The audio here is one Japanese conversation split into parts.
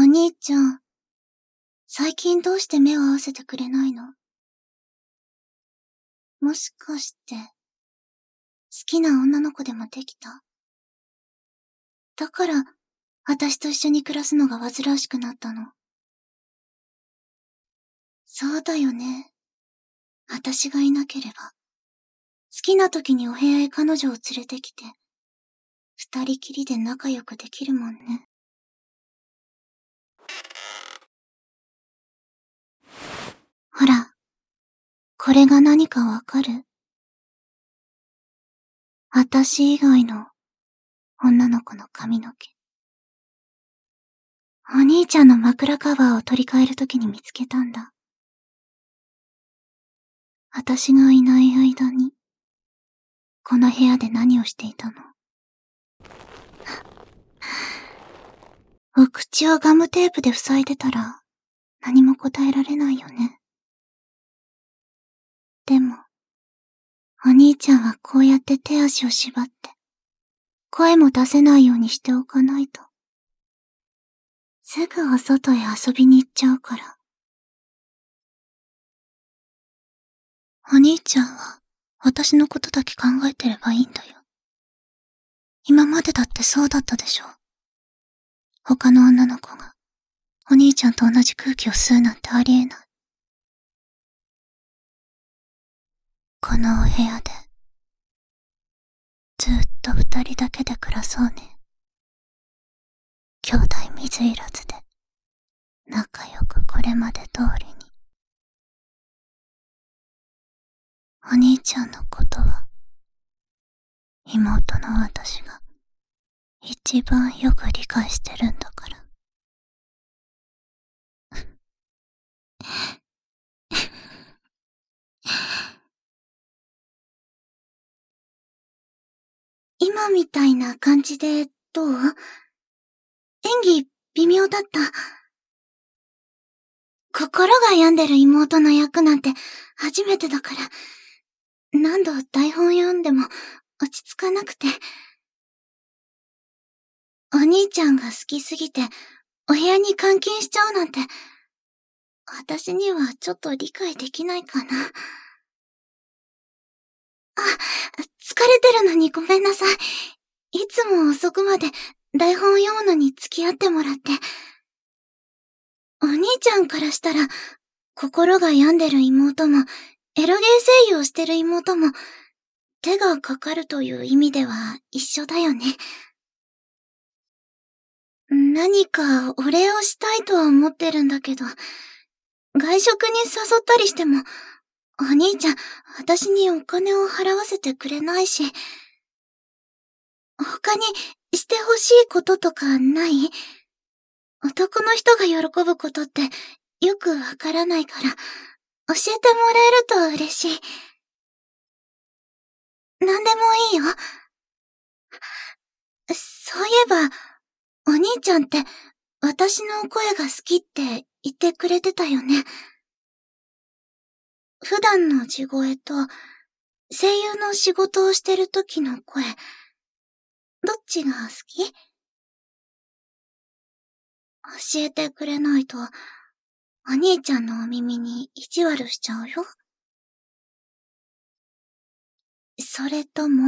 兄ちゃん、最近どうして目を合わせてくれないの？もしかして、好きな女の子でもできた？だから、私と一緒に暮らすのが煩わしくなったの。そうだよね。私がいなければ、好きな時にお部屋へ彼女を連れてきて、二人きりで仲良くできるもんね。ほら、これが何かわかる？私以外の女の子の髪の毛。お兄ちゃんの枕カバーを取り替えるときに見つけたんだ。私がいない間に、この部屋で何をしていたの？お口をガムテープで塞いでたら、何も答えられないよね。でも、お兄ちゃんはこうやって手足を縛って、声も出せないようにしておかないと。すぐお外へ遊びに行っちゃうから。お兄ちゃんは、私のことだけ考えてればいいんだよ。今までだってそうだったでしょ。他の女の子が、お兄ちゃんと同じ空気を吸うなんてありえない。このお部屋で、ずっと二人だけで暮らそうね。兄弟水入らずで、仲良くこれまで通りに。お兄ちゃんのことは、妹の私が、一番よく理解してるんだから。今みたいな感じでどう？演技微妙だった。心が病んでる妹の役なんて初めてだから、何度台本読んでも落ち着かなくて。お兄ちゃんが好きすぎてお部屋に監禁しちゃうなんて、私にはちょっと理解できないかな。あ、疲れてるのにごめんなさい。いつも遅くまで台本を読むのに付き合ってもらって。お兄ちゃんからしたら、心が病んでる妹も、エロゲー声優をしてる妹も、手がかかるという意味では一緒だよね。何かお礼をしたいとは思ってるんだけど、外食に誘ったりしても、お兄ちゃん、私にお金を払わせてくれないし、他にしてほしいこととかない？男の人が喜ぶことってよくわからないから、教えてもらえると嬉しい。なんでもいいよ。そういえば、お兄ちゃんって私の声が好きって言ってくれてたよね。普段の地声と声優の仕事をしてる時の声、どっちが好き？教えてくれないと、お兄ちゃんのお耳に意地悪しちゃうよ。それとも、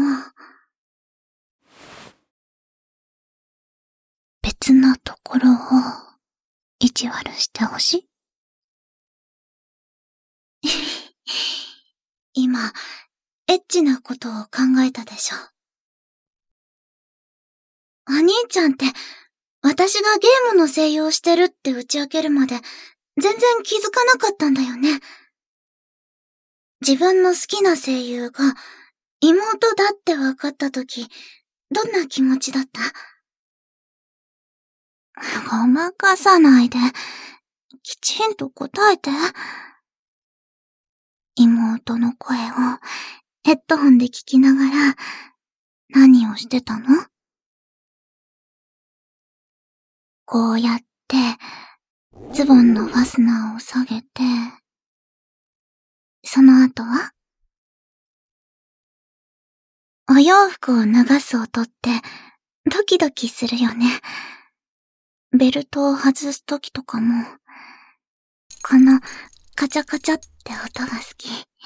別のところを意地悪してほしい？今、エッチなことを考えたでしょ。お兄ちゃんって、私がゲームの声優をしてるって打ち明けるまで、全然気づかなかったんだよね。自分の好きな声優が、妹だって分かったとき、どんな気持ちだった？ごまかさないで、きちんと答えて。妹の声をヘッドホンで聞きながら何をしてたの？こうやってズボンのファスナーを下げて、その後は？お洋服を脱がす音ってドキドキするよね。 ベルトを外すときとかも、このカチャカチャって音が好き。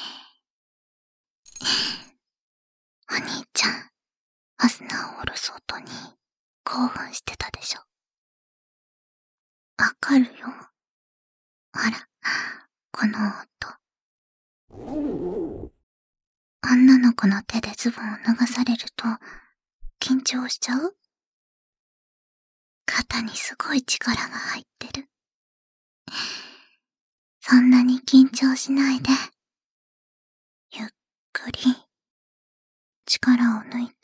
お兄ちゃん、ファスナーを下ろす音に興奮してたでしょ。わかるよ。ほら、この音。女の子の手でズボンを脱がされると緊張しちゃう？肩にすごい力が入ってる。そんなに緊張しないで、ゆっくり力を抜いて、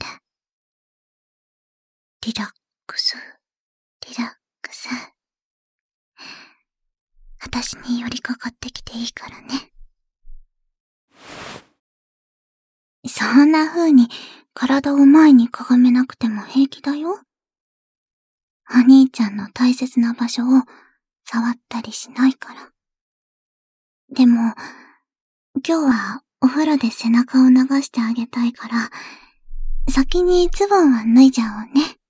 リラックス、リラックス。私に寄りかかってきていいからね。そんな風に体を前にかがめなくても平気だよ。お兄ちゃんの大切な場所を触ったりしないから。でも、今日はお風呂で背中を流してあげたいから、先にズボンは脱いじゃおうね。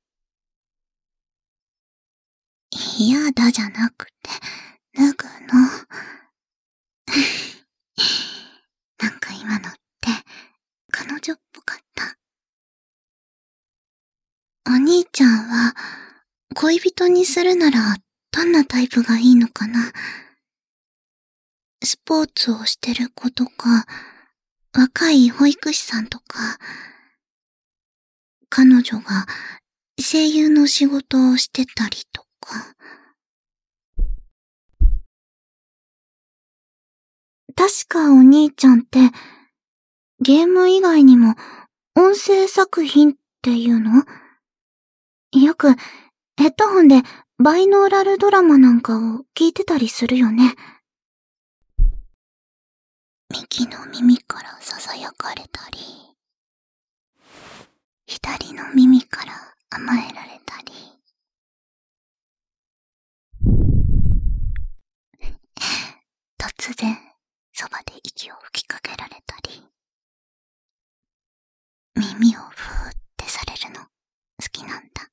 嫌だじゃなくて、脱ぐの。なんか今のって、彼女っぽかった。お兄ちゃんは、恋人にするなら、どんなタイプがいいのかな？スポーツをしてる子とか、若い保育士さんとか、彼女が声優の仕事をしてたりとか。確かお兄ちゃんって、ゲーム以外にも音声作品っていうの？よくヘッドホンでバイノーラルドラマなんかを聞いてたりするよね。右の耳から囁かれたり、左の耳から甘えられたり。突然、そばで息を吹きかけられたり。耳をふーってされるの、好きなんだ。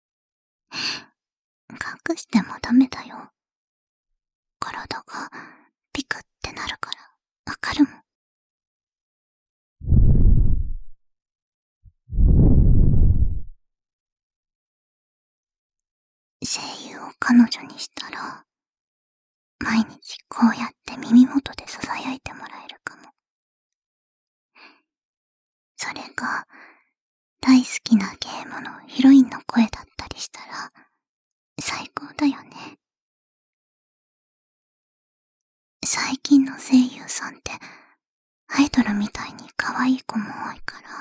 隠してもダメだよ。体がピクってなるから、わかるもん。声優を彼女にしたら、毎日こうやって耳元で囁いてもらえるかも。それが、大好きなゲームのヒロインの声だったりしたら、最高だよね。最近の声優さんって、アイドルみたいに可愛い子も多いから、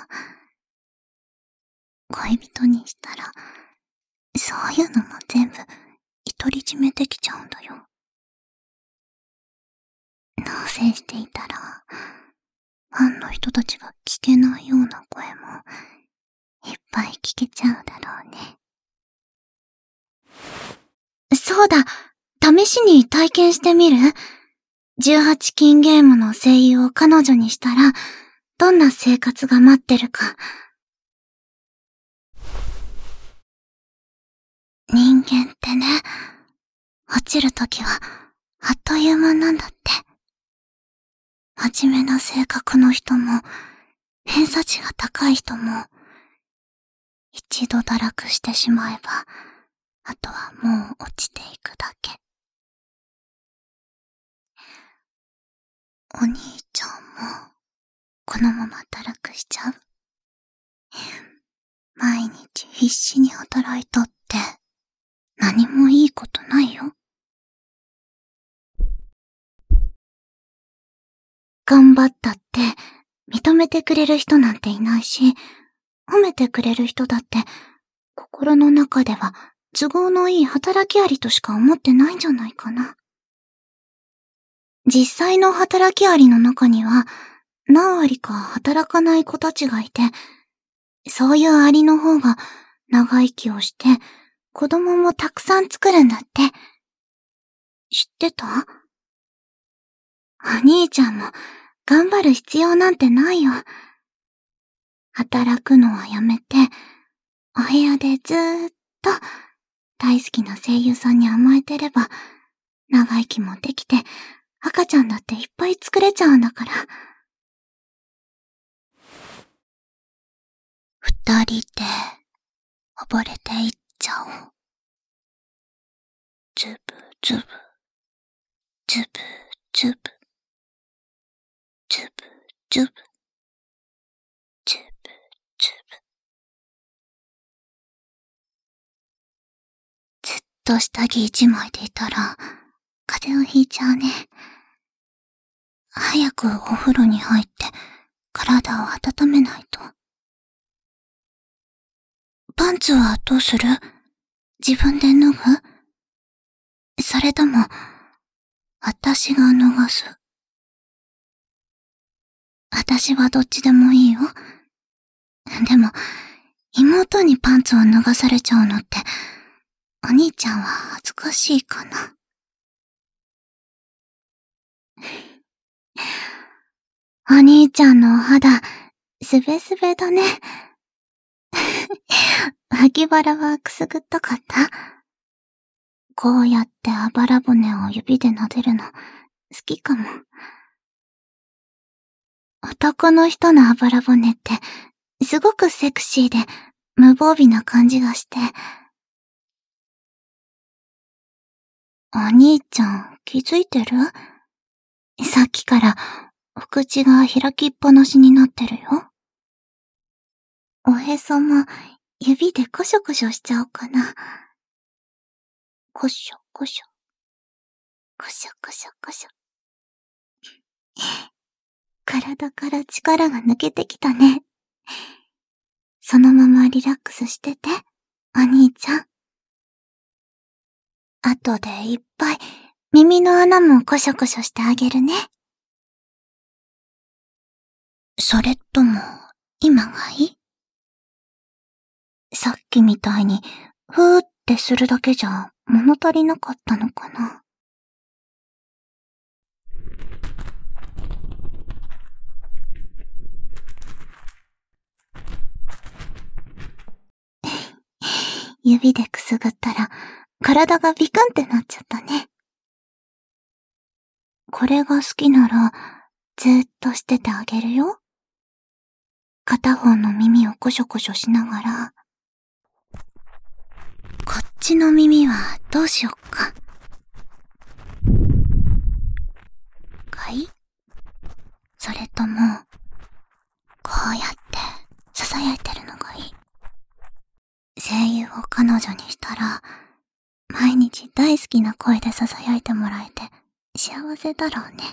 恋人にしたら、そういうのも全部独り占めできちゃうんだよ。同棲していたら、ファンの人たちが聞けないような声もいっぱい聞けちゃうだろうね。そうだ、試しに体験してみる？ 18 禁ゲームの声優を彼女にしたら、どんな生活が待ってるか。人間ってね、落ちるときはあっという間なんだって。真面目な性格の人も、偏差値が高い人も、一度堕落してしまえば、あとはもう落ちていくだけ。お兄ちゃんも、このまま堕落しちゃう？毎日必死に働いたって、何もいいことないよ。頑張ったって、認めてくれる人なんていないし、褒めてくれる人だって、心の中では都合のいい働きありとしか思ってないんじゃないかな。実際の働きありの中には、何割か働かない子たちがいて、そういうありの方が長生きをして、子供もたくさん作るんだって。知ってた？お兄ちゃんも頑張る必要なんてないよ。働くのはやめて、お部屋でずーっと大好きな声優さんに甘えてれば、長生きもできて、赤ちゃんだっていっぱい作れちゃうんだから。二人で、溺れていっちゃおう。ズブズブ、ズブズブ、ズブズブ、ズブズブ。ずっと下着一枚でいたら、風邪をひいちゃうね。早くお風呂に入って、体を温めないと。パンツはどうする？自分で脱ぐ？それとも、私が脱がす。私はどっちでもいいよ。でも、妹にパンツを脱がされちゃうのって、お兄ちゃんは恥ずかしいかな。お兄ちゃんのお肌、すべすべだね。脇腹はくすぐったかった？こうやってあばら骨を指で撫でるの、好きかも。男の人のあばら骨って、すごくセクシーで、無防備な感じがして。お兄ちゃん、気づいてる？さっきから、お口が開きっぱなしになってるよ。おへそも、指でコショコショしちゃおうかな。コショコショ。コショコショコショ。体から力が抜けてきたね。そのままリラックスしてて、お兄ちゃん。後でいっぱい耳の穴もコショコショしてあげるね。それとも、今がいい？さっきみたいに、ふーってするだけじゃ物足りなかったのかな。指でくすぐったら、体がビクンってなっちゃったね。これが好きなら、ずーっとしててあげるよ。片方の耳をコショコショしながら、こっちの耳はどうしよっか。かい？それとも、こうやって囁いてるのがいい。声優を彼女にしたら、毎日大好きな声で囁いてもらえて幸せだろうね。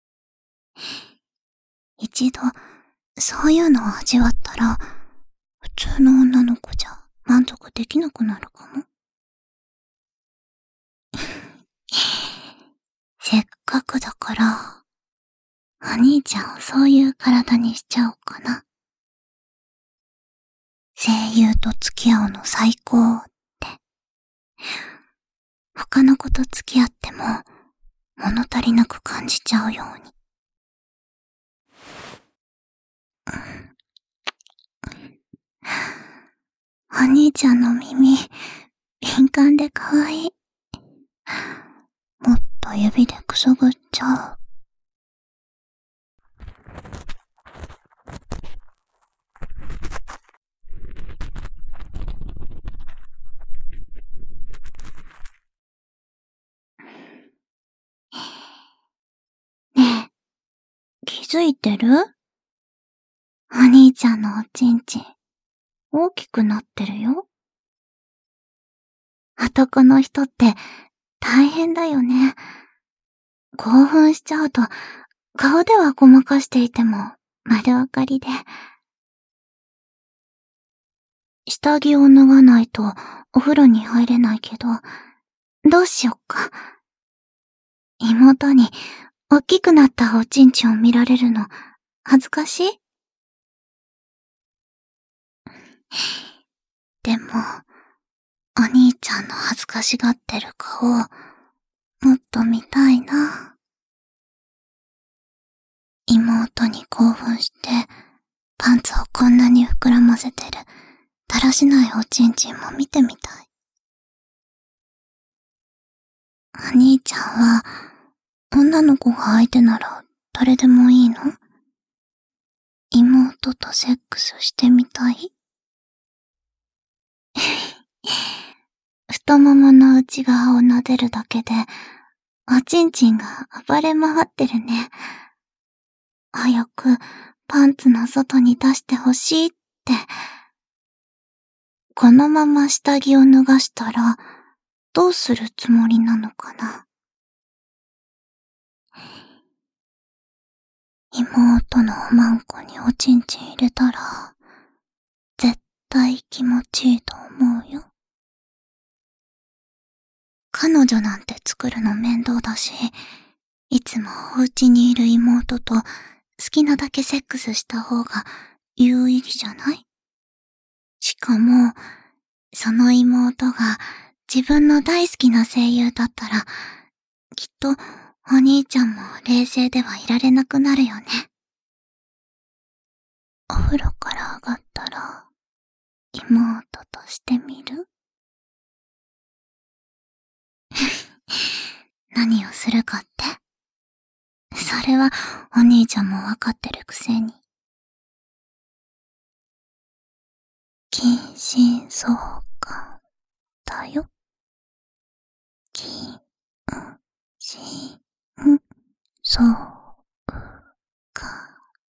一度、そういうのを味わったら、普通の女の子じゃ満足できなくなるかも。せっかくだから、お兄ちゃんをそういう体にしちゃおうかな。声優と付き合うの最高って。他の子と付き合っても物足りなく感じちゃうように。お兄ちゃんの耳、敏感で可愛い。もっと指でくすぐっちゃう。ねえ、気づいてる？お兄ちゃんのおちんちん、大きくなってるよ。男の人って大変だよね。興奮しちゃうと、顔ではごまかしていても丸分かりで。下着を脱がないとお風呂に入れないけど、どうしよっか。妹に大きくなったおちんちんを見られるの恥ずかしい？でも、お兄ちゃんの恥ずかしがってる顔、もっと見たいな。妹に興奮して、パンツをこんなに膨らませてる、だらしないおちんちんも見てみたい。 は、女の子が相手なら誰でもいいの？妹とセックスしてみたい？太ももの内側を撫でるだけで、おちんちんが暴れ回ってるね。早くパンツの外に出してほしいって。このまま下着を脱がしたら、どうするつもりなのかな。妹のおまんこにおちんちん入れたら、絶対気持ちいいと思うよ。彼女なんて作るの面倒だし、いつもお家にいる妹と好きなだけセックスした方が有意義じゃない？しかも、その妹が自分の大好きな声優だったら、きっとお兄ちゃんも冷静ではいられなくなるよね。お風呂から上がったら、妹としてみる？何をするかって？それはお兄ちゃんもわかってるくせに。近親相関だよ。近親相関。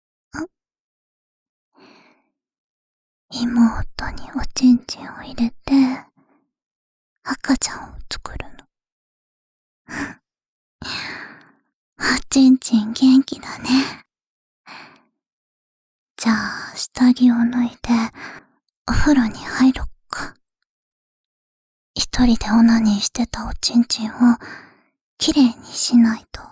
妹におちんちんを入れて、赤ちゃんを作るの。おちんちん元気だね。じゃあ、下着を脱いで、お風呂に入ろっか。一人でオナニーしてたおちんちんを、きれいにしないと。